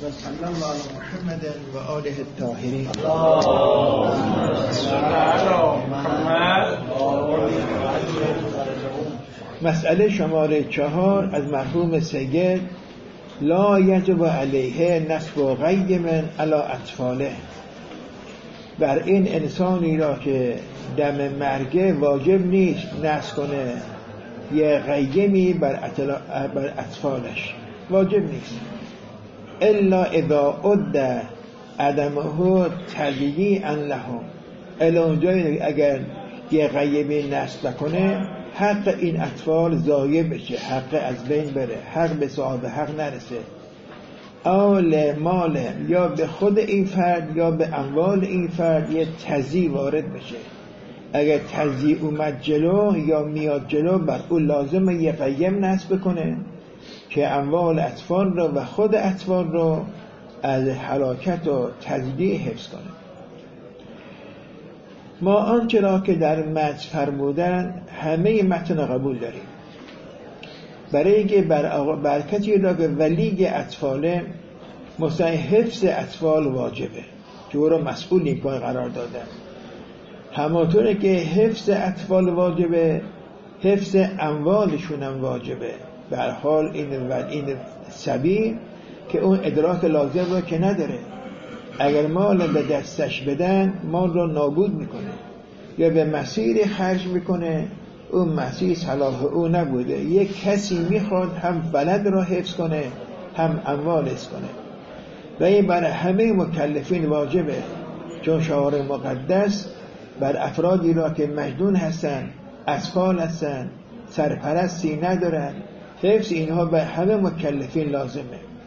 و صلی الله علی محمد و آله الطاهرین. مسئله شماره 4 از مرحوم سید: لا یجب علیه نصب غیم علی اطفاله. بر این انسانی را که دم مرگه واجب نیست نصب کنه یه غیمی بر اطفالش، واجب نیست. الا اذا عد عدمه تضییعا لهم. الا اونجایی اگر یه غیمی نصب کنه حق این اطفال ضایع بشه، حق از بین بره، حق به صاحب حق نرسه. اول مال، یا به خود این فرد یا به اموال این فرد یه تضییع وارد بشه. اگر تضییع اومد جلو یا میاد جلو، بر او لازمه یه قیم نصب کنه که اموال اطفال رو و خود اطفال رو از هلاکت و تضییع حفظ کنه. ما آنچه را که در متن فرمودن همه متن قبول داریم، برای اینکه بر کسی را که ولی اطفاله مثلا حفظ اطفال واجبه که او را مسئول این کار قرار دادن. همانطوره که حفظ اطفال واجبه، حفظ اموالشون هم واجبه. به هر حال این سبیل که اون ادراک لازم رو که نداره، اگر مال به دستش بدن مال رو نابود میکنه یا به مسیر خرج میکنه، اون مسیر صلاح او نبوده. یک کسی میخواد هم بلد را حفظ کنه هم اموال حفظ کنه و این برای همه مکلفین واجبه، چون شعار مقدس بر افرادی را که مجنون هستن، اطفال هستن، سرپرستی ندارن، حفظ اینها بر همه مکلفین لازمه.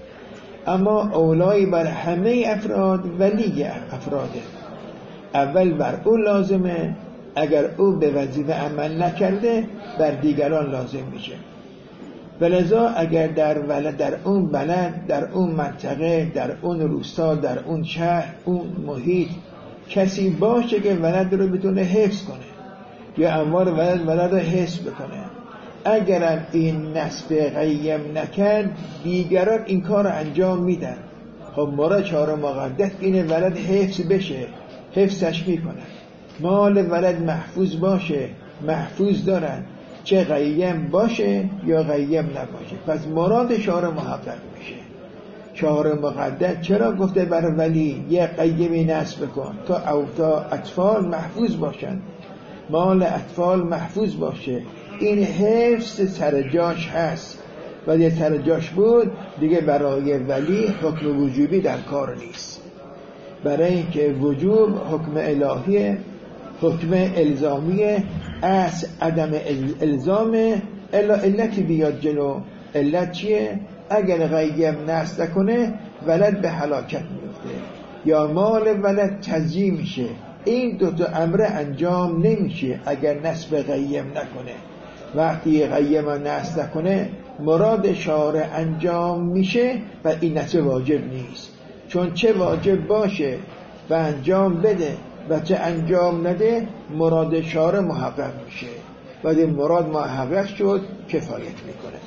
اما اولایی بر همه افراد ولی افراده. اول بر او لازمه، اگر او به وظیفه عمل نکرده بر دیگران لازم میشه. ولذا اگر در اون بلد، در اون منطقه، در اون روستا، در اون شهر، اون محیط کسی باشه که ولد رو بتونه حفظ کنه یا اموال ولد رو حفظ بکنه، اگرم این نصب قیم نکرد دیگران این کار رو انجام میدن، خب مراد شعار مقدس اینه ولد حفظ بشه، حفظش میکنن. مال ولد محفوظ باشه، محفوظ دارن، چه قیم باشه یا قیم نباشه. پس مراد شعار محقق میشه. شعار مقدس چرا گفته برای ولی یه قیمی نصب کن تا اطفال محفوظ باشن، مال اطفال محفوظ باشه. این حفظ سر جاش هست و یه سر جاش بود دیگه برای ولی حکم وجوبی در کار نیست. برای اینکه وجوب حکم الهیه، حکم الزامیه، از عدم الزام الا علتی بیاد جلو. علت چیه؟ اگر قیم نصب کنه ولد به هلاکت میفته یا مال ولد تضییع میشه. این دوتا امر انجام نمیشه اگر نصب قیم نکنه. وقتی قیم نصب نکنه مراد شارع انجام میشه و این نصب واجب نیست. چون چه واجب باشه و انجام بده و چه انجام نده مراد شارع محقق میشه و این مراد محقق شد کفایت میکنه.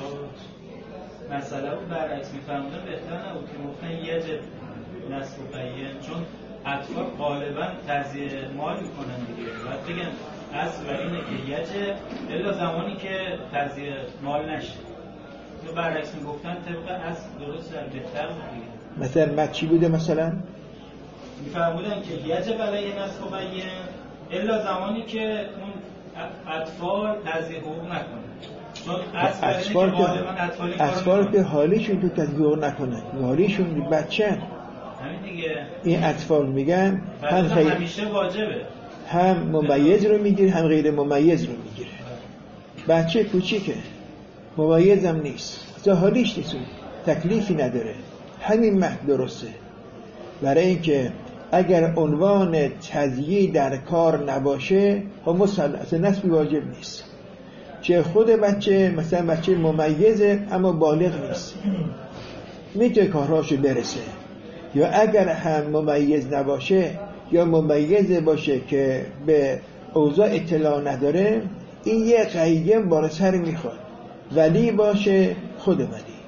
مسئله رو برعکس میفهمونه بهتر نبود که ممکن یجب نصب قیم، چون اطفال غالبا تضییع مال میکنن دیگه، باید بگن اصل و اینه که یجب الا زمانی که تضییع مال نشه. یا برعکس میگفتن طبق اصل درست در بهتر بود دیگه. مثلا چی بوده؟ مثلا میفهمودن که یجب علیه نصب قیم الا زمانی که اون اطفال تضییع حقوق نکنن، چون اطفال که حالیشون تو تضییع نکنن، حالیشون بچه همین دیگه. این اطفال میگن همیشه واجبه، هم ممیز رو میگیره هم غیر ممیز رو میگیره. بچه کوچیکه ممیزم نیست، حالیش نیست، تکلیفی نداره. همین متن درسته. برای اینکه اگر عنوان تضییع در کار نباشه خب اصلا نصب واجب نیست. چه خود بچه، مثلا بچه ممیزه اما بالغ نیست، میتونه کارهاشو برسه، یا اگر هم ممیز نباشه یا ممیز باشه که به اوضاع اطلاع نداره، این یه قیم بار سر میخواد. ولی باشه خود ولی،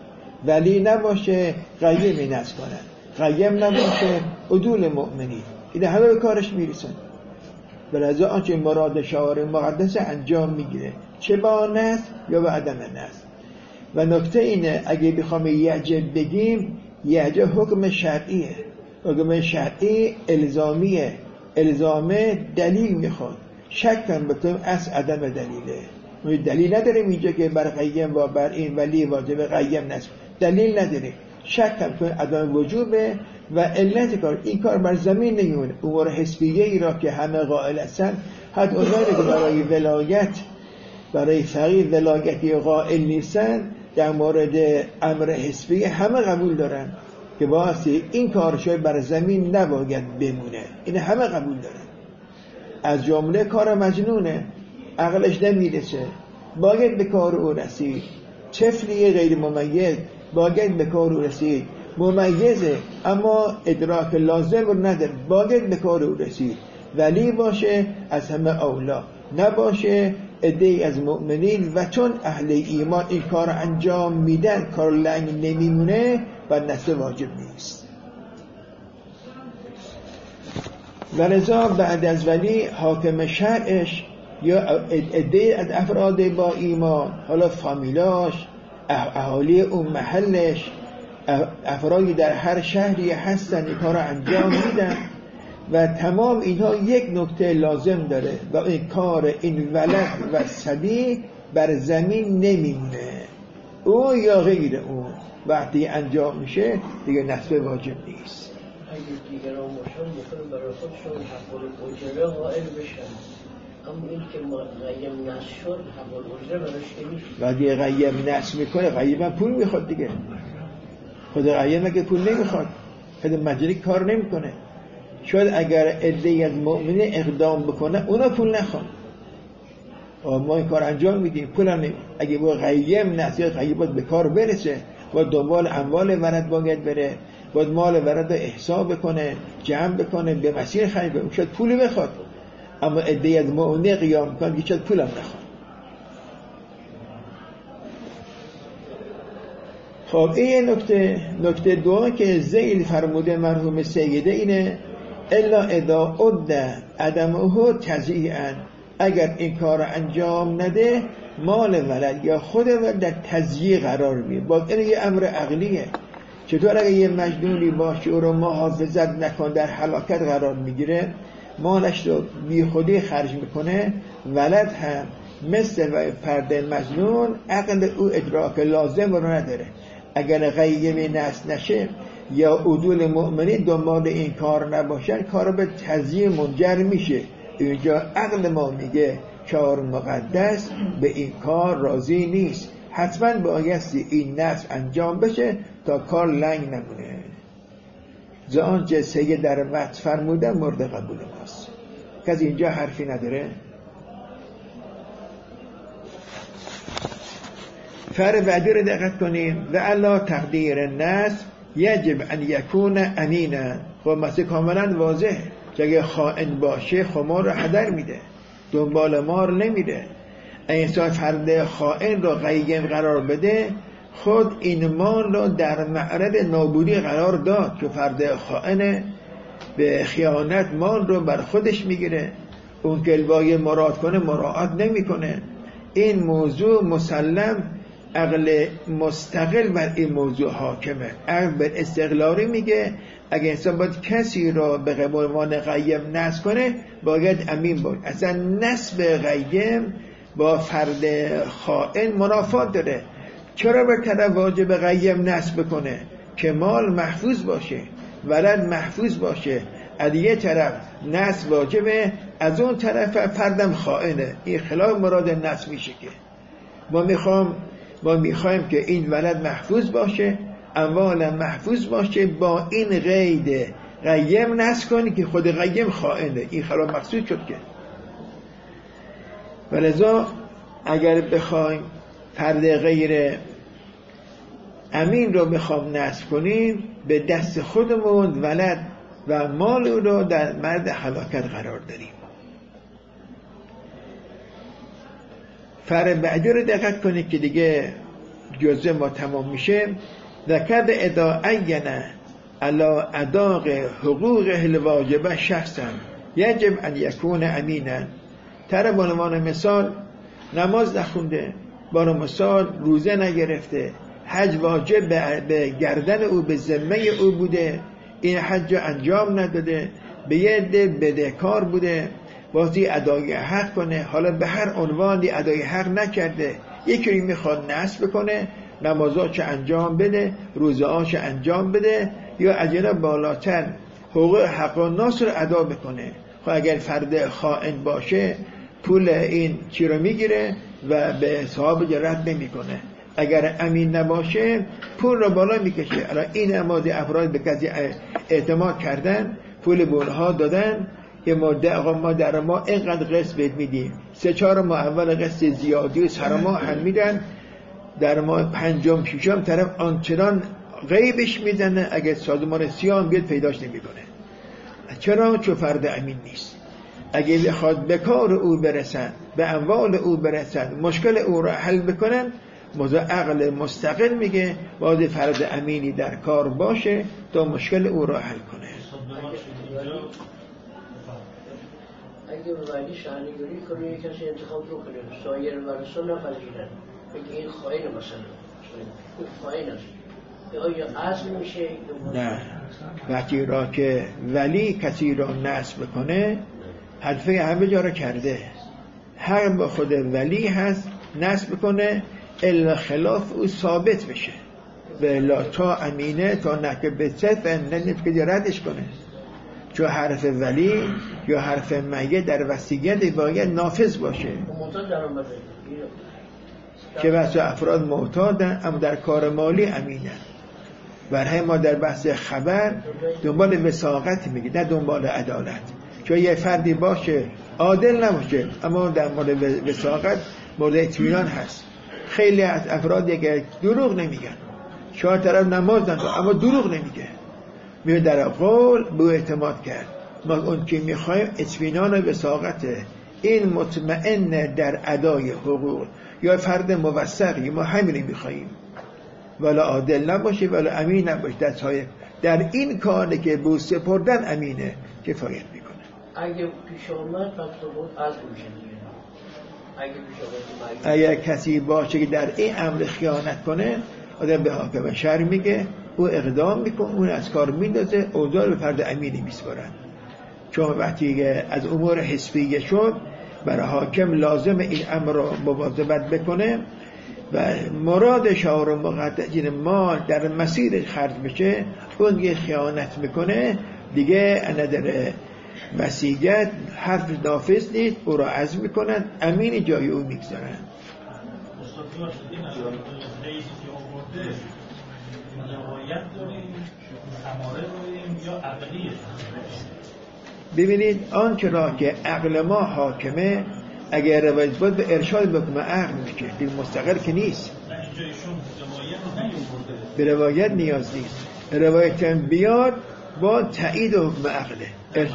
ولی نباشه قیم نصب کنن، قیم نباشه عدول مؤمنین. این همه به کارش میرسن. بلذا آنچه مراد شعار مقدس انجام میگیره، چه با نصب یا با عدم نصب. و نکته اینه اگه بخوام یعجب بگیم، یعجب حکم شرعیه، حکم شرعی الزامیه، الزامه دلیل میخواد. شک کن بکنیم از عدم دلیله، دلیل نداریم اینجا که بر قیم و بر این ولی واجب قیم نصب، دلیل نداریم. شک کن عدم وجوبه و علت کار، این کار بر زمین نمیمونه. امور حسبیه ای را که همه قائل هستن، حتی اونایی که برای ولایت، برای فقیه ولایتی قائل نیستن، در مورد امر حسبی همه قبول دارن که واسه این کارشای بر زمین نباید بمونه. این همه قبول دارن. از جمله کار مجنونه، عقلش نمیرسه، باید به کار او رسید. طفلی غیر ممیز باید به کار او رسید، ممیزه اما ادراک لازم رو نداره، باید به کار او رسید. ولی باشه از همه اولا، نباشه عده‌ای از مؤمنین و چون اهل ایمان این کار انجام میدن، کار لنگ نمیمونه و نصب واجب نیست. ولذا بعد از ولی حاکم شرعش یا عده‌ای از افراد با ایمان، حالا فامیلاش، اهالی اون محلش، افرادی در هر شهری هستن این کار انجام میدن و تمام اینها یک نکته لازم داره و این کار این ولد و صبی بر زمین نمیمونه، او یا غیر اون وقتی انجام میشه دیگه نصب واجب نیست. اگه دیگران باشن میخوان برای خودشون حق الاجره قائل بشن، اما این که قیم نصب شد حق الاجره براش نمیشه. وقتی قیم نصب میکنه قیم پول میخواد دیگه. خود قیم اگه پول نمیخواد خود مجری کار نمیکنه. شاید اگر عده‌ای از مؤمنین اقدام بکنه اونا پول نخوان، ما این کار انجام میدیم پول هم نمید. اگه با قیم نصب قیم باید به کار برسه، باید دنبال اموال ورد باید بره، باید مال ورد رو احساب بکنه، جمع بکنه، به مسیر خرج بره، شاید پولی بخواد. اما عده‌ای از مؤمنین قیام میکنن که شاید پول هم نخوان. خب این نکته دو که ذیل فرموده مرحوم سیده اینه الا اذا عد عدمه تضییعا، اگر این کار انجام نده مال ولد یا خود ولد در تضییع قرار میگیره. باز این یه امر عقلیه. چطور اگر یه مجنونی باشه او رو محافظت نکن در هلاکت قرار میگیره، مالش رو بی خودی خرج میکنه، ولد هم مثل فرد مجنون عقل او ادراک لازم رو نداره. اگر قیم نصب نشه یا عدول مؤمنین دنبال این کار نباشن، کار به تضییع منجر میشه. اینجا عقل ما میگه شعار مقدس به این کار راضی نیست، حتما بایستی این نصب انجام بشه تا کار لنگ نمونه. زان چه سید در متن فرموده مورد قبول ماست. کسی اینجا حرفی نداره؟ فر بعدی رو دقت کنیم. و الا تقدیر نصب یجب ان یکون امینا. خب مثل کاملا واضح که اگه خائن باشه خمار رو هدر میده، دنبال مار نمیده. انسان فرد خائن رو قیم قرار بده، خود این مال رو در معرض نابودی قرار داد که فرد خائن به خیانت مال رو بر خودش میگیره. اون که الوای مراد کنه مراعات نمیکنه. این موضوع مسلم عقل مستقل بر این موضوع حاکمه. عقل به استقلالی میگه اگه انسان باید کسی را به قیمان قیم نصب کنه باید امین باید. اصلا نصب قیم با فرد خائن منافات داره. چرا به طرف واجب قیم نصب کنه که مال محفوظ باشه، ولد محفوظ باشه، از یه طرف نصب واجبه، از اون طرف فردم خائنه. این خلاف مراد نصب میشه که ما میخوایم که این ولد محفوظ باشه، اموال محفوظ باشه، با این قید قیم نصب کنی که خود قیم خائنه. این خلاف مقصود شد که ولذا اگر بخوایم فرد غیر امین رو بخوام نصب کنیم به دست خودمون ولد و مال رو در مرد هلاکت قرار داریم. فر بعدی رو دقت کنید که دیگه جزء ما تمام میشه. ذکر اذا عین علی اداء حقوقه الواجبه شخصا یجب ان یکون امینا. تر به عنوان مثال نماز نخونده، با مثال روزه نگرفته، حج واجب به گردن او به ذمه او بوده، این حج انجام نداده، به یه عده بدهکار بوده، واسه ادای حق کنه، حالا به هر عنوانی ادای حق نکرده، یکی میخواد نصب بکنه، نمازاشو انجام بده، روزهاشو انجام بده، یا اجر بالاتر حقوق حق و ناس رو ادا بکنه. خب اگر فرد خائن باشه پول این چی رو میگیره و به حساب رد نمیکنه. اگر امین نباشه پول رو بالا میکشه. الان این نماد افراد به کسی اعتماد کردن، پول به اونها دادن، یه ماده آقا ما در ما اینقدر قسط بهت میدیم، 3-4 ماه اول قسط زیادی و سر ما هم میدن، در ما 5م 6م طرف آنچنان غیبش میزنه، اگه سازمان سیاه بیاد پیداش نمیکنه. چرا؟ چون فرد امین نیست. اگه بخواد به کار او برسن، به اموال او برسن، مشکل او را حل بکنن، موضوع عقل مستقل میگه باید فرد امینی در کار باشه تا مشکل او را حل کنه. اگه ولی شهنگری کنه یک کسی انتخاب رو کنه، سایر ورسان نپذیرن، بگه این خائن مثلا، این خائن است، آیا عزم میشه؟ نه، وقتی را که ولی کسی را نصب کنه حرفه همه جا را کرده، هر با خود ولی هست نصب کنه الا خلاف او ثابت بشه، بلا تا امینه تا نکه به صفر نفکه ردش کنه. چون حرف ولی یا حرف میت در وصیت باید نافذ باشه. که بحث افراد معتادن اما در کار مالی امینن. برای ما در بحث خبر دنبال وثاقت میگه، نه دنبال عدالت. چون یه فردی باشه عادل نباشه اما در مورد وثاقت مورد اطمینان هست. خیلی از افرادی که دروغ نمیگن، شاید طرف نماز نخونه اما دروغ نمیگه، میگه در قول به اعتماد کرد. ما اون که میخوایم اطمینان و وثاقته، این مطمئن در ادای حقوق یا فرد موثقی، ما همین میخوایم، ولا عادل نباشه ولا امین نباشه. دستهای در این کاری که به سپردن امینه کفایت میکنه. اگه پیش آمد پس از میشه. اگر کسی باشه که در این امر خیانت کنه، آدم به حاکم شهر میگه، او اقدام میکنه، اون از کار میندازه، اوضاع به فرد امینی میسپارن. چون وقتی از امور حسبیه شد برای حاکم لازم این امر رو مواظبت بکنه و مراد شعار مقدس مال در مسیر خرج بشه، اون که خیانت میکنه دیگه نداره وصیت، حرف نافذ نیست، او را عزم میکنن، امین جای او میگذارن. ببینید آنچه را که عقل ما حاکمه، اگر روایت بود به ارشاد بکنه عقل میشه، دل مستقر که نیست، به روایت نیاز نیست. روایت بیاد با تایید حکم عقله.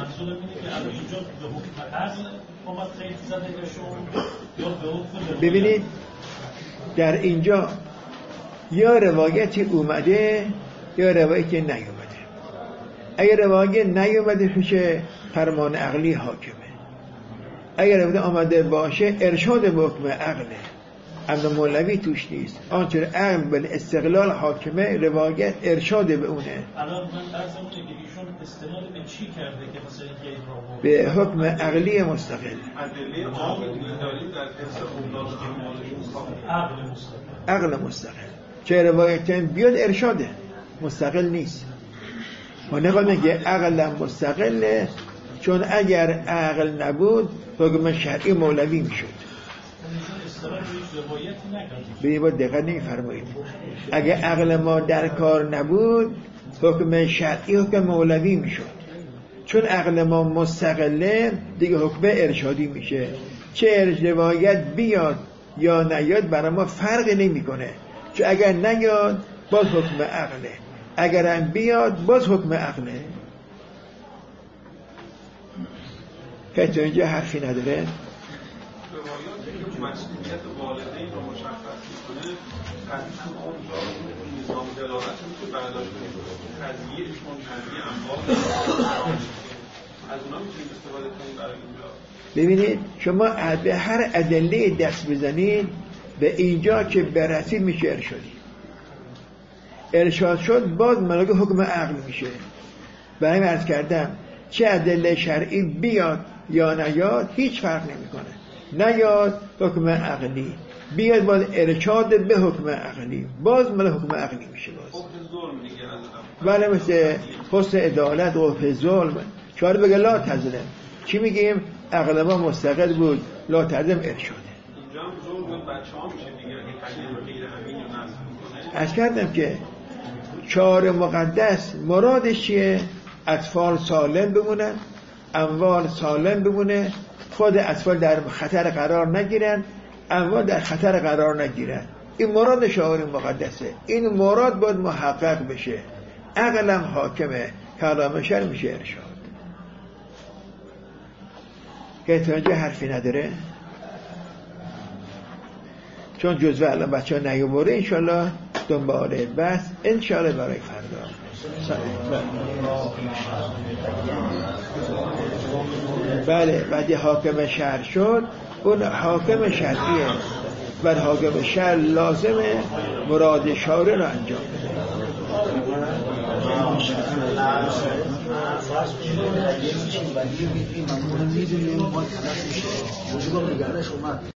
ببینید در اینجا یا روایتی اومده یا روایتی نیومده. اگر روایت نیومده میشه فرمان عقلی حاکمه. اگر روایت آمده باشه ارشاد به حکم عقله، امر مولوی توش نیست. آنچه عقل به استقلال حاکمه، روایت ارشاد به اونه. الان من عرضم اینه که ایشون استناد به چی کرده که مثلا این را به حکم عقلی مستقل. ادله عقلی دارید در عقل مستقل. چه روایت بیاد ارشاده، مستقل نیست. ما نگاه که عقل مستقله، چون اگر عقل نبود حکم شرعی مولوی میشد. به با دقت نمی‌فرمایید. اگر عقل ما در کار نبود حکم شرعی حکم مولوی میشد. چون عقل ما مستقله دیگه حکم ارشادی میشه. چه روایت بیاد یا نیاد برای ما فرق نمیکنه. چون اگر نیاد باز حکم عقله، اگرم بیاد باز حکم عقله. که تو اینجا حرفی نداره. مسئولیت والدین رو مشخص میکنه، قطعا اون نام دلالت میشه برداشت کنید تزییر چون تزییر اموال از اونا میتونید استفاده کنید برای اینجا. ببینید شما به هر ادله دست بزنید به اینجا که برسید میشه ارشادی. ارشاد شد باز ملاک حکم عقل میشه. برای عرض کردم چه ادله شرعی بیاد یا نیاد هیچ فرق نمیکنه. نیاد حکم عقلی، بیاد باز ارشاد به حکم عقلی، باز ملاک حکم عقلی میشه. باز حکم ظلم دیگه بله مثل حسن عدالت و حکم ظلم. چاره بگه لا تظلم، چی میگیم؟ عقل ما مستقل بود، لا تظلم ارشاده. اینجا هم ظلم بود بچه‌ها میشه دیگه اگه تغییر غیر امین رو نصب کنه. عرض کردم که چهار مقدس مرادش چیه؟ اطفال سالم بمونن، اموال سالم بمونه، خود اطفال در خطر قرار نگیرن، اموال در خطر قرار نگیرن. این مراد چهار مقدسه. این مراد باید محقق بشه. عقلم حاکمه، کلام شرع میشه ارشاد. که تا اینجا حرفی نداره، چون جزوه الان بچه ها نیوموره. انشالله دنباله بس انشالله برای فردا. بله بعد حاکم شهر شد، اون حاکم شرعیه و حاکم شهر لازمه مراد شارع رو انجام بده. فرض کنید اگه چیزی ولی میدونیم ما تلف میشه. موضوع رو نگرانش اومد.